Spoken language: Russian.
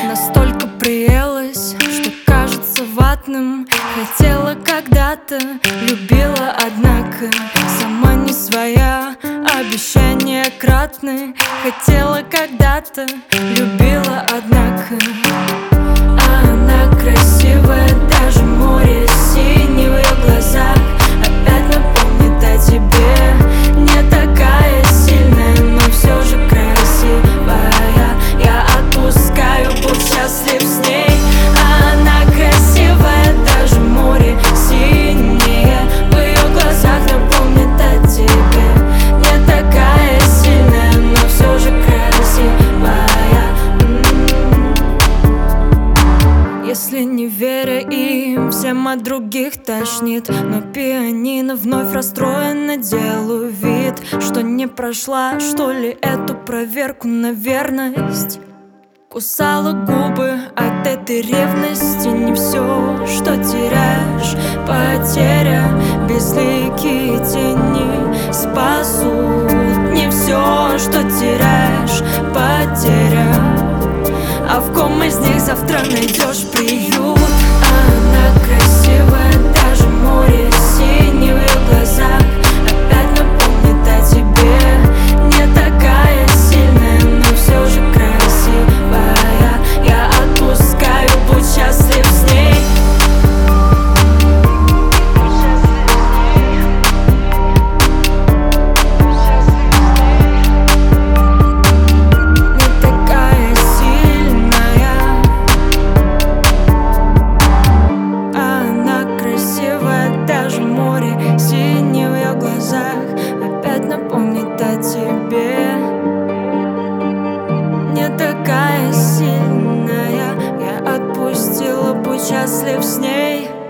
Настолько приелась, что кажется ватным. Хотела когда-то, любила, однако сама не своя, обещания кратны. Хотела когда-то, любила, однако. А она красивая, даже море синее в ее глазах опять напомнит о тебе. Не такая сильная, но все же красивая. Я отпускаю, будь счастлив с ней. А она красивая, даже море синее в ее глазах напомнит о тебе. Не такая сильная, но все же красивая. Если не веря им, всем от других тошнит. Но пианино вновь расстроена, делаю вид, что не прошла, что ли, эту проверку на верность. Кусала губы от этой ревности. Не все, что теряешь, потеря. Безликие тени спасут. Не все, что теряешь, потеря. А в ком из них завтра найдешь приют? А она красивая, даже море синее в ее глазах опять напомнит о тебе. Не такая сильная, но все же красивая. Я отпускаю, будь счастлив с ней. Даже море синее в ее глазах опять напомнит о тебе. Не такая сильная, я отпустила, будь счастлив с ней.